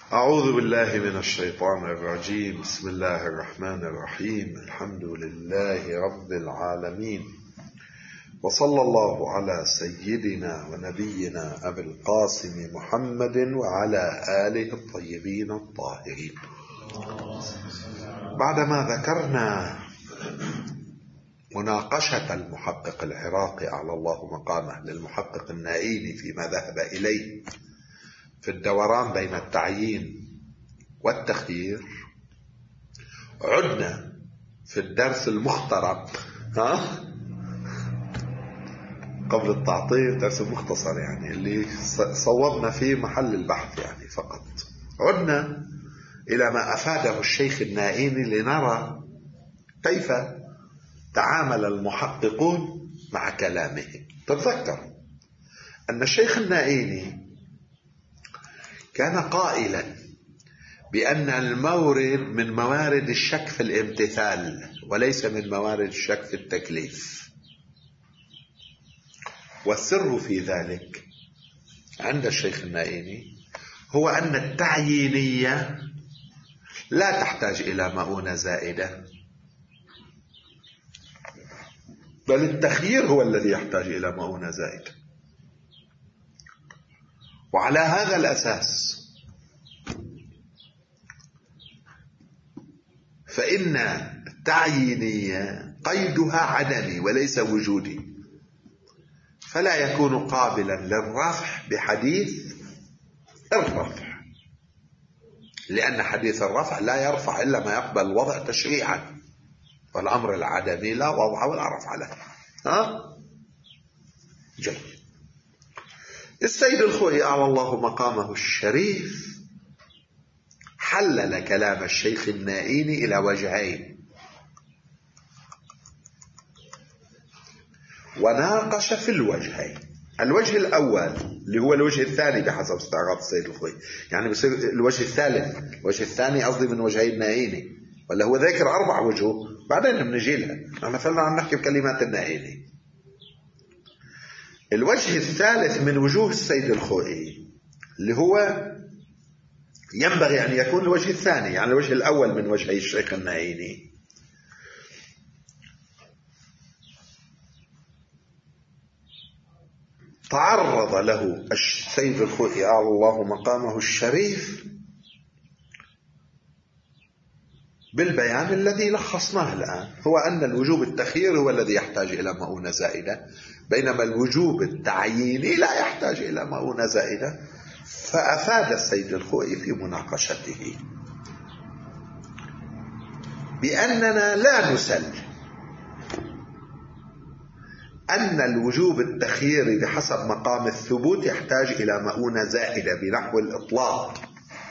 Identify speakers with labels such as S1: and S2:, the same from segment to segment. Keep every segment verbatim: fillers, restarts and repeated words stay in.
S1: أعوذ بالله من الشيطان الرجيم. بسم الله الرحمن الرحيم. الحمد لله رب العالمين، وصلى الله على سيدنا ونبينا أبي القاسم محمد وعلى آله الطيبين الطاهرين. بعدما ذكرنا مناقشة المحقق العراقي أعلى الله مقامه للمحقق النائيني فيما ذهب إليه في الدوران بين التعيين والتخيير، عدنا في الدرس المخترق ها قبل التعطيل، درس مختصر يعني اللي صوبنا فيه محل البحث يعني فقط. عدنا إلى ما أفاده الشيخ النائيني لنرى كيف تعامل المحققون مع كلامه. تتذكر أن الشيخ النائيني كان قائلا بأن المورد من موارد الشك في الامتثال وليس من موارد الشك في التكليف، والسر في ذلك عند الشيخ النائيني هو أن التعيينية لا تحتاج إلى مؤونة زائدة، بل التخيير هو الذي يحتاج إلى مؤونة زائدة. وعلى هذا الأساس فإن التعيينية قيدها عدمي وليس وجودي، فلا يكون قابلا للرفع بحديث الرفع، لأن حديث الرفع لا يرفع إلا ما يقبل الوضع تشريعا، والأمر العدمي لا وضع ولا رفع له. ها؟ جيد. السيد الخوئي أعلى الله مقامه الشريف حلل كلام الشيخ النائيني إلى وجهين، وناقش في الوجهين. الوجه الأول اللي هو الوجه الثاني بحسب استعراض السيد الخوئي، يعني بصير الوجه الثالث، الوجه الثاني قصدي من وجهي النائيني، ولا هو ذاكر أربع وجوه بعدين بنجي لها. مثلا عم نحكي بكلمات النائيني. الوجه الثالث من وجوه السيد الخوئي اللي هو ينبغي أن يكون الوجه الثاني، يعني الوجه الأول من وجهي الشيخ النائيني. تعرض له السيد الخوئي أعلى الله مقامه الشريف بالبيان الذي لخصناه الآن، هو أن الوجوب التخيير هو الذي يحتاج إلى مؤونة زائدة، بينما الوجوب التعييني لا يحتاج إلى مؤونة زائدة. فأفاد السيد الخوئي في مناقشته بأننا لا نسلم أن الوجوب التخييري بحسب مقام الثبوت يحتاج إلى مؤونة زائدة بنحو الإطلاق.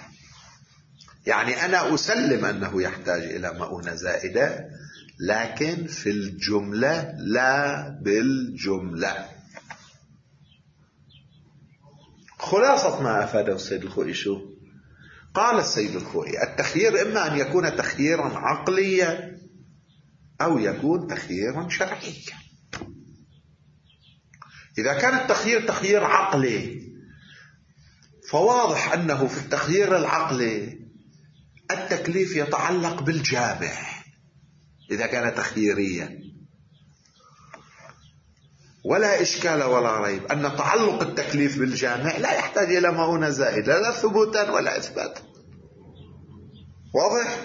S1: يعني أنا أسلم أنه يحتاج إلى مؤونة زائدة، لكن في الجملة لا بالجملة. خلاصة ما أفاده السيد الخوئي شو؟ قال السيد الخوئي التخيير إما أن يكون تخييرا عقليا أو يكون تخييرا شرعيا. إذا كان التخيير تخيير عقلي فواضح أنه في التخيير العقلي التكليف يتعلق بالجامع إذا كان تخييريا، ولا إشكال ولا ريب أن تعلق التكليف بالجامع لا يحتاج إلى مؤونة زائدة لا ثبوتا ولا إثباتا. واضح؟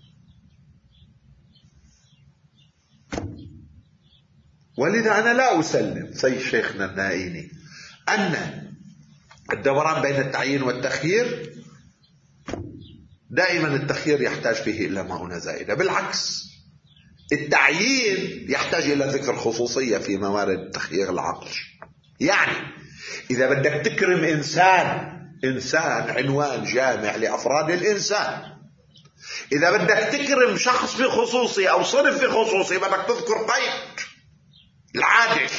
S1: ولذا أنا لا أسلم سيد شيخنا النائيني أن الدوران بين التعيين والتخيير دائما التخيير يحتاج فيه إلى مؤونة زائدة، بالعكس التعيين يحتاج إلى ذكر خصوصية في موارد التخيير العقلي. يعني إذا بدك تكرم إنسان، إنسان عنوان جامع لأفراد الإنسان، إذا بدك تكرم شخص في خصوصي أو صنف في خصوصي بدك تذكر قيد العادل.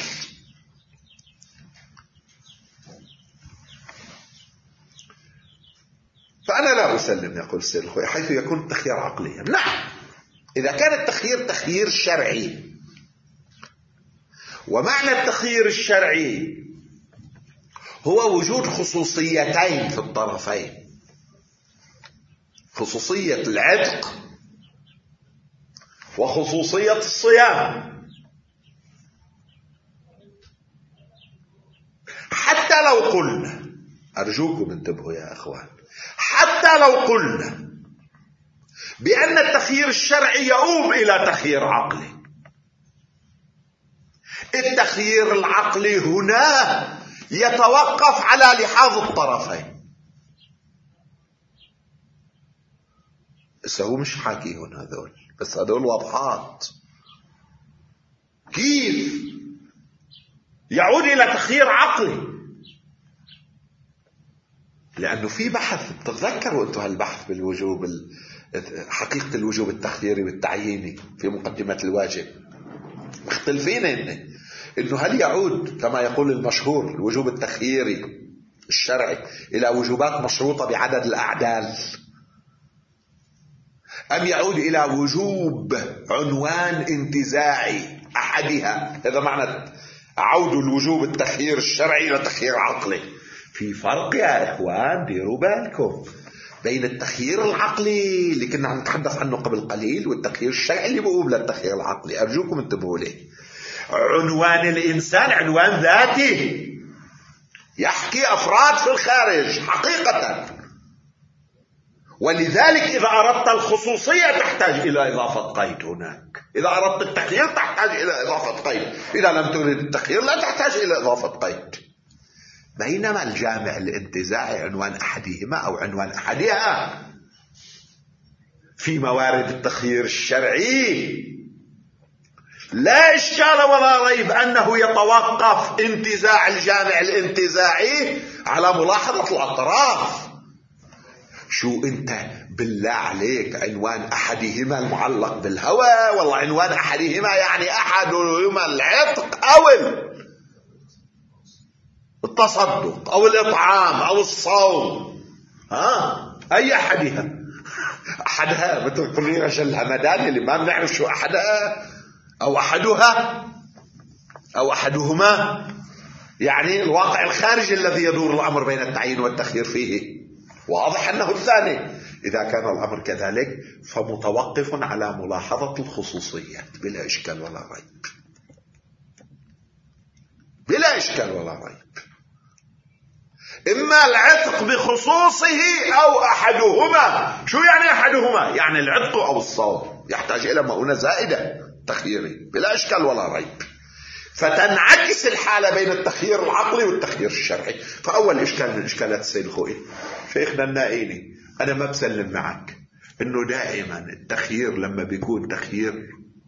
S1: فأنا لا أسلم يقول السيد الخوئي حيث يكون التخيير عقليا. نعم إذا كان التخيير تخيير شرعي، ومعنى التخيير الشرعي هو وجود خصوصيتين في الطرفين. خصوصية العتق وخصوصية الصيام. حتى لو قلنا، أرجوكم انتبهوا يا أخوان، حتى لو قلنا بأن التخيير الشرعي يؤوب إلى تخيير عقلي، التخيير العقلي هنا يتوقف على لحاظ الطرفين. بس هو مش حاكي هنا هذول، بس هذول واضحات. كيف يعود إلى تخيير عقلي؟ لأنه في بحث، بتتذكروا أنتم هالبحث بالوجوب، حقيقة الوجوب التخييري والتعييني في مقدمة الواجب، مختلفين إنه إنه هل يعود كما يقول المشهور الوجوب التخييري الشرعي إلى وجوبات مشروطة بعدد الأعدال، أم يعود إلى وجوب عنوان انتزاعي أحدها. هذا معنى عود الوجوب التخيير الشرعي إلى تخيير عقلي. في فرق يا إخوان، ديروا بالكم، بين التخيير العقلي اللي كنا عم نتحدث عنه قبل قليل والتخيير الشرعي اللي بقوم للتخيير العقلي. أرجوكم انتبهوا ليه. عنوان الإنسان عنوان ذاتي يحكي أفراد في الخارج حقيقة، ولذلك إذا أردت الخصوصية تحتاج إلى إضافة قيد هناك، إذا أردت التخيير تحتاج إلى إضافة قيد، إذا لم تريد التخيير لا تحتاج إلى إضافة قيد. بينما الجامع الانتزاعي عنوان أحدهما أو عنوان أحدها في موارد التخيير الشرعي لا إشكال ولا ريب أنه يتوقف انتزاع الجامع الانتزاعي على ملاحظة الأطراف. شو أنت بالله عليك، عنوان أحدهما المعلق بالهوى، والله عنوان أحدهما يعني أحدهما العتق أو التصدق أو الإطعام أو الصوم، ها أي أحدها؟ أحدها مثل كلنا الهمدان اللي ما بنعرف شو أحدها أو أحدها أو أحدهما، يعني الواقع الخارجي الذي يدور الأمر بين التعيين والتخيير فيه. واضح أنه الثاني. إذا كان الأمر كذلك فمتوقف على ملاحظة الخصوصيات بلا إشكال ولا ريب، بلا إشكال ولا ريب. إما العتق بخصوصه أو أحدهما. شو يعني أحدهما؟ يعني العتق أو الصوم يحتاج إلى مؤونة زائدة تخييري بلا إشكال ولا ريب. فتنعكس الحالة بين التخيير العقلي والتخيير الشرعي. فأول إشكال من إشكالات السيد الخوئي شيخنا النائيني، أنا ما بسلم معك إنه دائما التخيير لما بيكون تخيير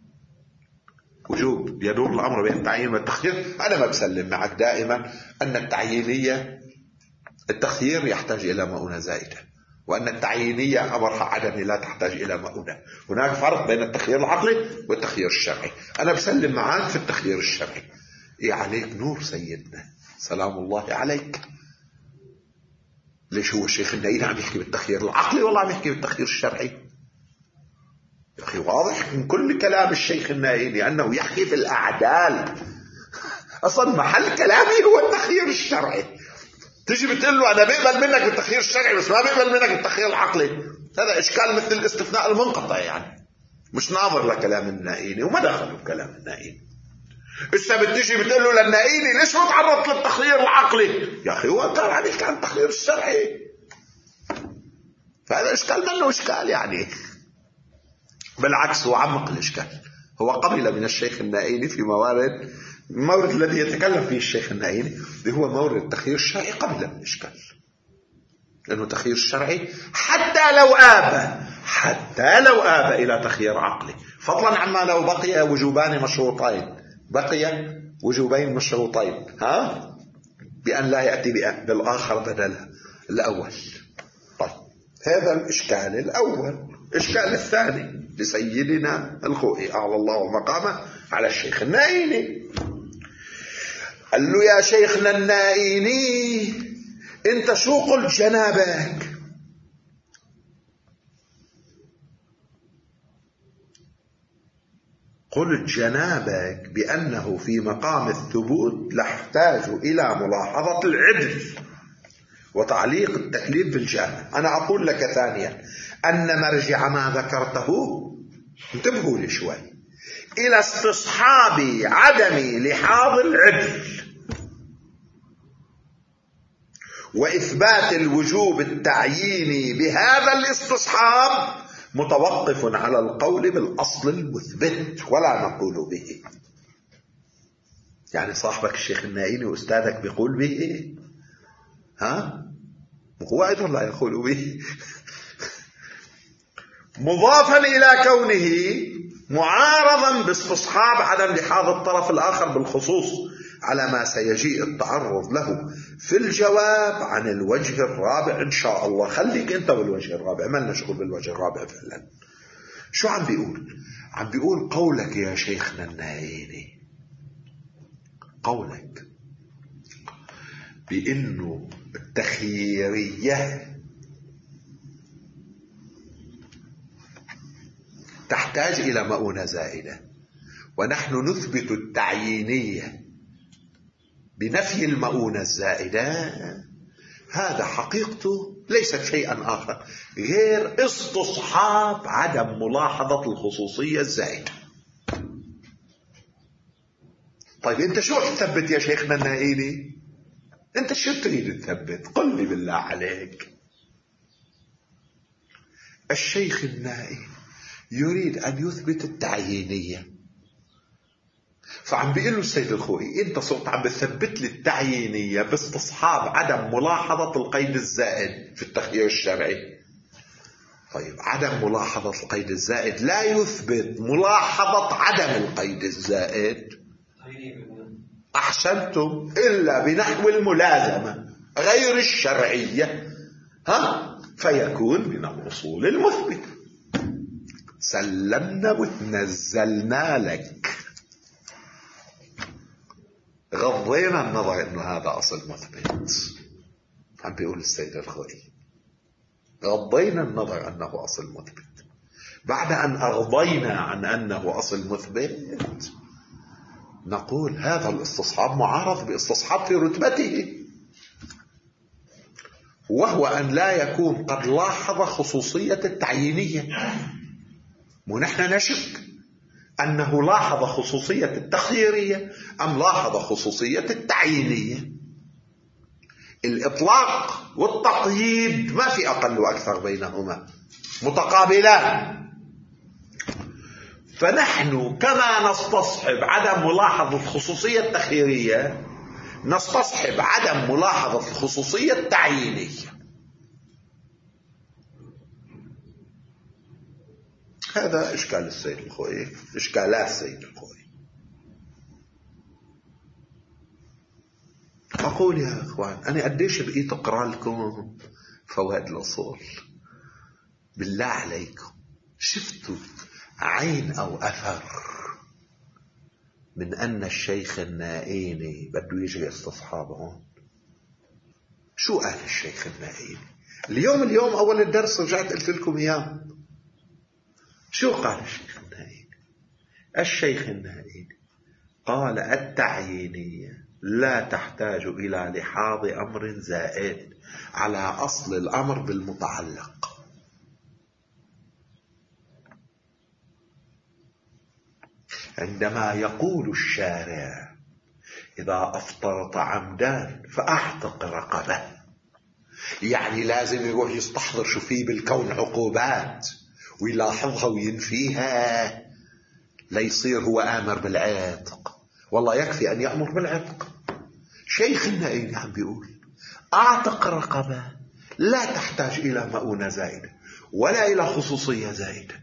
S1: وجوب يدور الأمر بين التعيين والتخيير، أنا ما بسلم معك دائما أن التعيينية التخيير يحتاج إلى مؤونة زائدة، وأن التعيينية أمرها عدمي لا تحتاج إلى مؤونة. هناك فرق بين التخيير العقلي والتخيير الشرعي. أنا بسلم معاك في التخيير الشرعي. إيه عليك نور سيدنا سلام الله عليك. ليش هو الشيخ النائيني عم يحكي بالتخيير العقلي والله عم يحكي بالتخيير الشرعي؟ يا أخي واضح من كل كلام الشيخ النائيني أنه يحكي في الأعدال. أصلا محل كلامي هو التخيير الشرعي. تيجي بتقول له أنا بقبل منك بالتخيير الشرعي بس ما بقبل منك بالتخيير العقلي، هذا إشكال مثل الاستثناء المنقطع، يعني مش ناظر لكلام النائيني وما دخلوا بكلام النائيني. إسا بتيجي بتقول له للنائيني ليش ما تعرضت للتخيير العقلي؟ يا أخي هو كان عم يحكي عن التخيير الشرعي، فهذا إشكال منه إشكال. يعني بالعكس هو عمق الإشكال. هو قبل من الشيخ النائيني في موارد، المورد الذي يتكلم فيه الشيخ النائيني اللي هو مورد التخيير الشرعي قبل من الإشكال، لأنه التخيير الشرعي حتى لو آب حتى لو آب إلى تخيير عقلي، فضلا عما لو بقي وجوبان مشروطين، بقي وجوبين مشروطين ها بأن لا يأتي بالآخر بدل الأول. طيب هذا الإشكال الأول. الإشكال الثاني لسيدنا الخوئي أعلى الله مقامه على الشيخ النائيني، قال له يا شيخنا النائيني انت شو قلت جنابك؟ قلت جنابك بأنه في مقام الثبوت نحتاج إلى ملاحظة العدل وتعليق التكليف بالجامع. أنا أقول لك ثانيا أن مرجع ما ذكرته، انتبهوا لي شوي، إلى استصحاب عدم لحاظ العدل وإثبات الوجوب التعييني بهذا الاستصحاب متوقف على القول بالأصل المثبت ولا نقول به. يعني صاحبك الشيخ النائيني وأستاذك بيقول به، ها؟ هو أيضا لا يقول به. مضافا إلى كونه معارضا باستصحاب عدم لحاظ الطرف الآخر بالخصوص على ما سيجيء التعرض له في الجواب عن الوجه الرابع إن شاء الله. خليك أنت بالوجه الرابع، ما لنا شغل بالوجه الرابع فعلا. شو عم بيقول؟ عم بيقول قولك يا شيخنا النائيني، قولك بأنه التخييرية تحتاج إلى مؤونة زائدة، ونحن نثبت التعيينية بنفي المؤونة الزائدة، هذا حقيقته ليست شيئا آخر غير استصحاب عدم ملاحظة الخصوصية الزائدة. طيب أنت شو تثبت يا شيخنا النائيني؟ أنت شو تريد تثبت؟ قل لي بالله عليك. الشيخ النائي يريد أن يثبت التعيينية، فعم بيقول له السيد الخوئي أنت صرت عم بتثبت لي التعيينية باستصحاب عدم ملاحظة القيد الزائد في التخيير الشرعي. طيب عدم ملاحظة القيد الزائد لا يثبت ملاحظة عدم القيد الزائد، أحسنتم، إلا بنحو الملازمة غير الشرعية، ها، فيكون من الأصول المثبتة. سلمنا وتنزلنا لك، غضينا النظر انه هذا اصل مثبت. عم بيقول السيد الخوئي غضينا النظر انه اصل مثبت. بعد ان اغضينا عن انه اصل مثبت نقول هذا الاستصحاب معارض باستصحاب في رتبته، وهو ان لا يكون قد لاحظ خصوصية التعيينية. ونحن نشك أنه لاحظ خصوصية التخييرية أم لاحظ خصوصية التعيينية. الإطلاق والتقييد ما في أقل وأكثر بينهما، متقابلان. فنحن كما نستصحب عدم ملاحظة الخصوصية التخييرية نستصحب عدم ملاحظة الخصوصية التعيينية. هذا إشكال السيد الخوئي، إشكالات السيد الخوئي. أقول يا أخوان أنا قديش بقيت أقرأ لكم فوائد الأصول، بالله عليكم شفتوا عين أو أثر من أن الشيخ النائيني بده يجري استصحابهم؟ شو قال الشيخ النائيني اليوم؟ اليوم أول الدرس رجعت قلت لكم إياه. شو قال الشيخ النائيني؟ الشيخ النائيني قال التعيينية لا تحتاج إلى لحاظ أمر زائد على أصل الأمر بالمتعلق. عندما يقول الشارع إذا أفطرت عمدان فأعتق رقبة، يعني لازم يروح يستحضر شو فيه بالكون عقوبات ويلاحظها وينفيها، ليصير هو آمر بالعتق. والله يكفي أن يأمر بالعتق. شيخ النائيني عم بيقول أعتق رقبة لا تحتاج إلى مؤونة زائدة ولا إلى خصوصية زائدة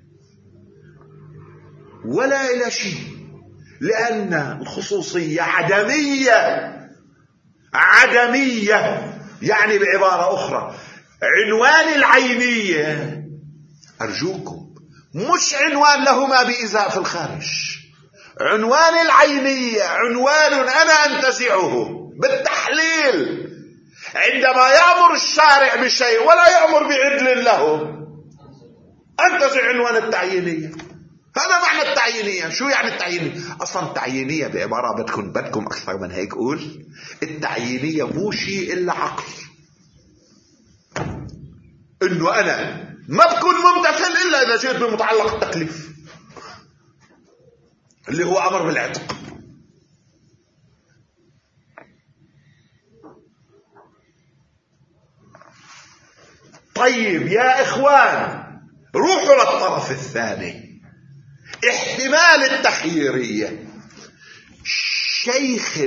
S1: ولا إلى شيء، لأن الخصوصية عدمية. عدمية يعني بعبارة أخرى عنوان العينية، أرجوكم، مش عنوان لهما بإزاء في الخارج. عنوان العينية عنوان أنا أنتزعه بالتحليل عندما يأمر الشارع بشيء ولا يأمر بعدل له، أنتزع عنوان التعيينية. هذا معنى التعيينية. شو يعني التعيينية؟ أصلا التعيينية بعبارة بدكم بدكم أكثر من هيك قول، التعيينية مو شيء إلا عقل. إنه أنا ما بكون ممتثل إلا إذا جئت بمتعلق التكليف اللي هو أمر بالعتق. طيب يا إخوان، روحوا للطرف الثاني، احتمال التخييرية. شيخ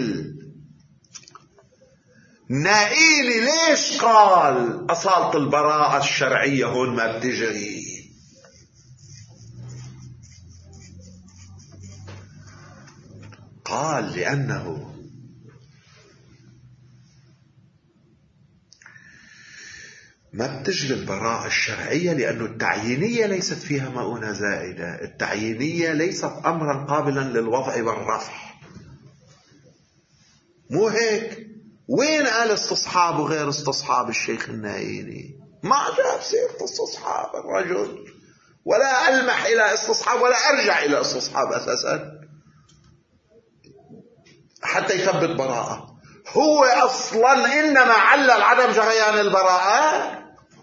S1: النائيني ليش قال أصالة البراءة الشرعية هون ما بتجري؟ قال لأنه ما بتجري البراءة الشرعية لأنه التعيينية ليست فيها مؤونة زائدة، التعيينية ليست أمرا قابلا للوضع والرفع. مو هيك؟ وين قال استصحاب وغير استصحاب الشيخ النائيني؟ ما جاب سيرة استصحاب الرجل، ولا ألمح إلى استصحاب ولا أرجع إلى استصحاب أساسا حتى يثبت براءة. هو أصلا إنما علل عدم جريان البراءة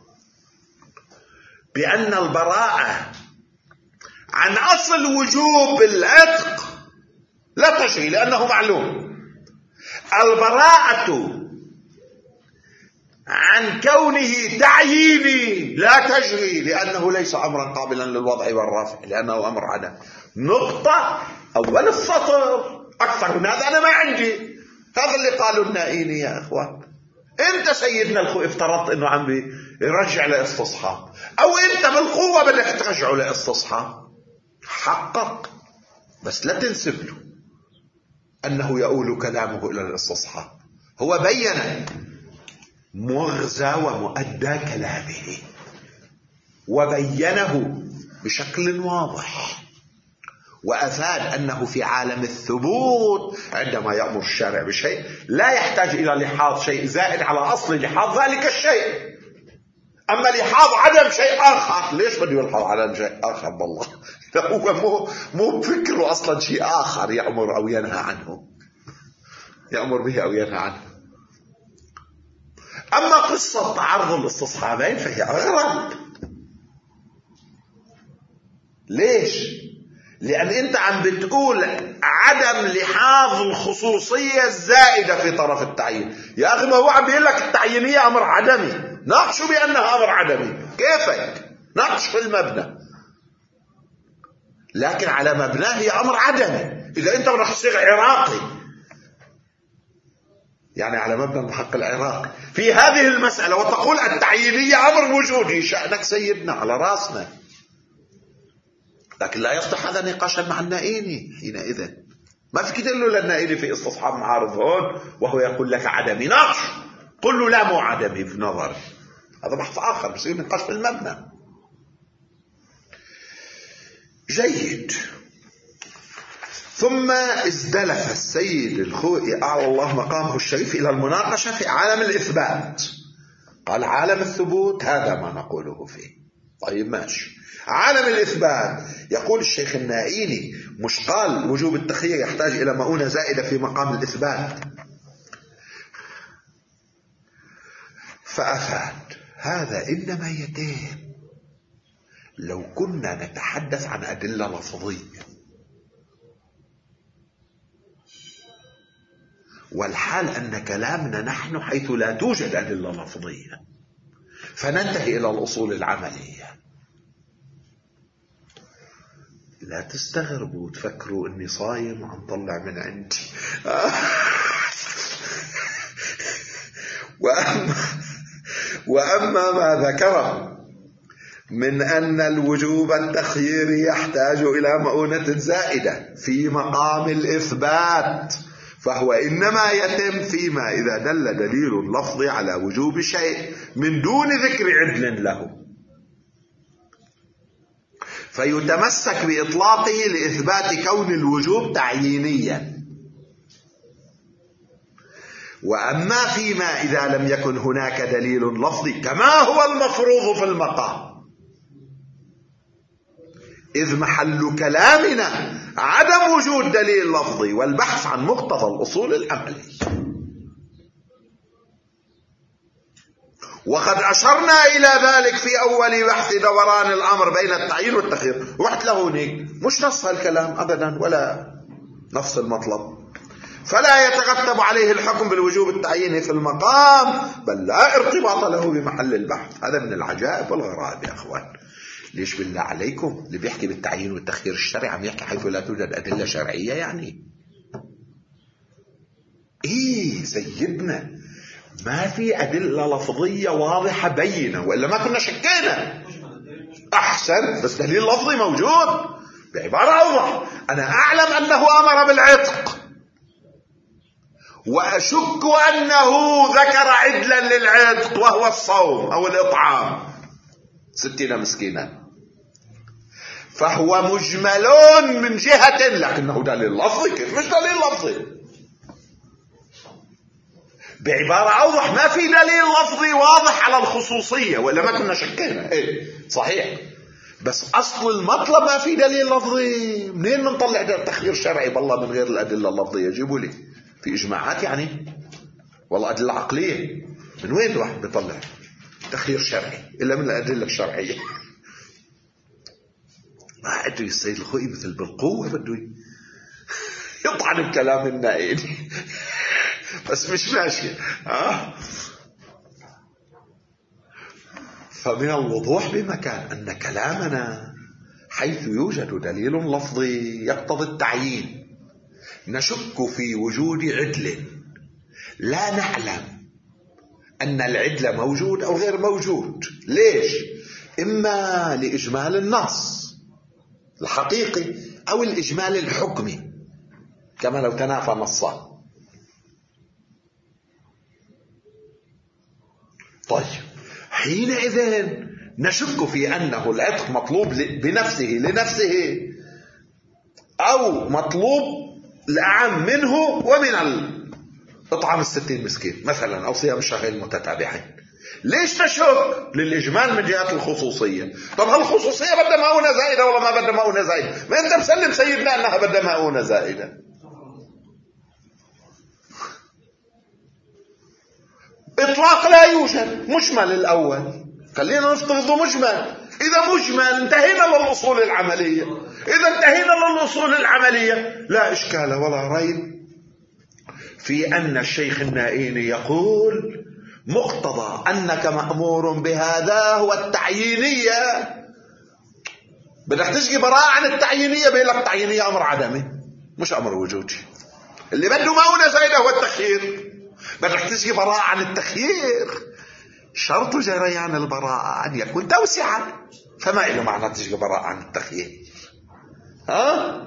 S1: بأن البراءة عن أصل وجوب العتق لا تجري لأنه معلوم. البراءة عن كونه تعييني لا تجري لأنه ليس أمرا قابلا للوضع والرفع لأنه أمر عدم. نقطة. أول السطر. أكثر من هذا أنا ما عندي. هذا اللي قالوا النائيني يا إخوان. أنت سيدنا الخو افترضت أنه عم يرجع لاستصحاب، أو أنت بالقوة بدك ترجعه لاستصحاب. حقق، بس لا تنسب له أنه يؤول كلامه إلى الاستصحاب. هو بين مغزى ومؤدى كلامه وبينه بشكل واضح، وأفاد أنه في عالم الثبوت عندما يأمر الشارع بشيء لا يحتاج إلى لحاظ شيء زائد على أصل لحاظ ذلك الشيء. أما لحاظ عدم شيء آخر، ليش بده يلحظ على شيء آخر؟ بالله هو مو مو فكره أصلا شيء آخر يأمر أو ينهى عنه، يأمر به أو ينهى عنه. أما قصة تعرض الاستصحابين فهي أغرب. ليش؟ لأن أنت عم بتقول عدم لحاظ الخصوصية الزائدة في طرف التعيين. يا أخي ما هو عم بيقول لك التعيينية أمر عدمي، ناقشوا بأنها أمر عدمي. كيفك؟ ناقش في المبنى، لكن على مبناه هي أمر عدمي. إذا أنت بدك تصير عراقي يعني على مبنى المحق العراقي في هذه المسألة وتقول التعيينية أمر وجودي، شأنك سيدنا على راسنا، لكن لا يصلح هذا نقاشا مع النائيني. حينئذ ما فيك تقول له للنائيني في استصحاب معارض هون وهو يقول لك عدمي، ناقش قل له لا مو عدمي في نظري، هذا بحث آخر بصير نقاش في المبنى. جيد. ثم ازدلف السيد الخوئي أعلى الله مقامه الشريف إلى المناقشة في عالم الإثبات. قال عالم الثبوت هذا ما نقوله فيه. طيب ماشي. عالم الإثبات يقول الشيخ النائيني مش قال وجوب التخيير يحتاج إلى مؤونة زائدة في مقام الإثبات؟ فأفاد هذا إنما يتم لو كنا نتحدث عن أدلة لفظية، والحال أن كلامنا نحن حيث لا توجد أدلة لفظية فننتهي إلى الأصول العملية. لا تستغربوا وتفكروا أني صايم وعم طلع من عندي. وأما, وأما ما ذكره من أن الوجوب التخييري يحتاج إلى مؤونة زائدة في مقام الإثبات فهو إنما يتم فيما إذا دل دليل لفظي على وجوب شيء من دون ذكر عدل له، فيتمسك بإطلاقه لإثبات كون الوجوب تعيينيا. وأما فيما إذا لم يكن هناك دليل لفظي كما هو المفروض في المقام، إذ محل كلامنا عدم وجود دليل لفظي والبحث عن مقتضى الأصول العملي. وقد أشرنا إلى ذلك في أول بحث دوران الأمر بين التعيين والتخيير. رحت له هناك مش نص هالكلام أبدا ولا نفس المطلب، فلا يترتب عليه الحكم بالوجوب التعييني في المقام، بل لا ارتباط له بمحل البحث. هذا من العجائب والغرائب يا أخوان. ليش بالله عليكم اللي بيحكي بالتعيين والتخيير الشرعي عم يحكي حيث لا توجد أدلة شرعية؟ يعني إيه سيدنا، ما في أدلة لفظية واضحة بينة، وإلا ما كنا شكينا. أحسن، بس دليل لفظي موجود بعبارة أوضح. أنا أعلم أنه أمر بالعتق، وأشك أنه ذكر عدلا للعتق وهو الصوم أو الإطعام ستين مسكينا، فهو مجمل من جهة، لكنه دليل لفظي. كيف مش دليل لفظي؟ بعبارة أوضح، ما في دليل لفظي واضح على الخصوصية، وإلا ما كنا شكينا. إيه صحيح، بس أصل المطلب ما في دليل لفظي. منين بنطلع تخيير شرعي بالله من غير الأدلة اللفظية؟ جيبوا لي في إجماعات يعني، والله أدلة عقلية. من وين الواحد بيطلع تخيير شرعي إلا من الأدلة الشرعية؟ ما أدري، السيد الخوئي مثل بالقوة بده يطعن بكلام النائين بس مش ماشي. آه. فمن الوضوح بمكان أن كلامنا حيث يوجد دليل لفظي يقتضي التعيين نشك في وجود عدل، لا نعلم أن العدل موجود أو غير موجود. ليش؟ إما لإجمال النص الحقيقي أو الإجمال الحكمي، كما لو تنافى نصان. طيب حينئذ نشك في أنه العتق مطلوب بنفسه لنفسه أو مطلوب لأعم منه ومن الإطعام الستين مسكين مثلا، أو صيام الشهرين متتابعين. ليش تشك؟ للإجمال من جهة الخصوصية. طب هالخصوصية بدها مؤونة زائدة ولا ما بدها مؤونة زائدة؟ ما أنت مسلم سيدنا أنها بدها مؤونة زائدة. إطلاق لا يوجد، مجمل الأول، خلينا نفترض مجمل. إذا مجمل انتهينا للأصول العملية. إذا انتهينا للأصول العملية لا إشكال ولا ريب في أن الشيخ النائيني يقول مقتضى أنك مأمور بهذا هو التعيينية. بدك تشكي براءة عن التعيينية، بيقول لك التعيينية أمر عدمي مش أمر وجودي. اللي بده مؤونة زايدة هو التخيير. بدك تشكي براءة عن التخيير، شرط جريان البراءة أن يكون توسعة، فما إله معنى تشكي براءة عن التخيير. ها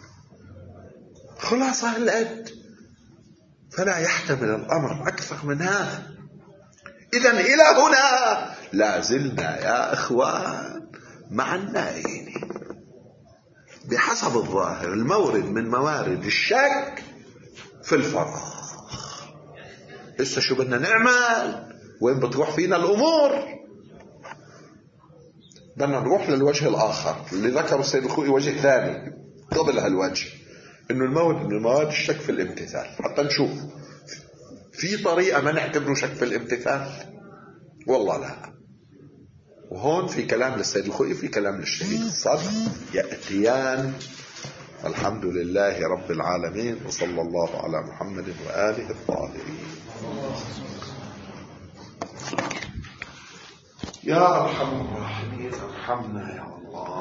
S1: خلاصة الأد، فلا يحتمل الأمر أكثر من هذا. إذن إلى هنا لا زلنا يا إخوان مع النائين بحسب الظاهر المورد من موارد الشك في الفراغ. لسه شو بدنا نعمل؟ وين بتروح فينا الأمور؟ بدنا نروح للوجه الآخر اللي ذكره السيد الخوئي، وجه ثاني قبل هالوجه، إنه المورد من موارد الشك في الامتثال، حتى نشوف في طريقة ما نعتبره شك في الامتثال. والله لا. وهون في كلام للسيد الخوئي، في كلام للشهيد الصادق يأتيان. الحمد لله رب العالمين، وصلى الله على محمد وآله الطاهرين. يا أرحم الراحمين ارحمنا يا الله.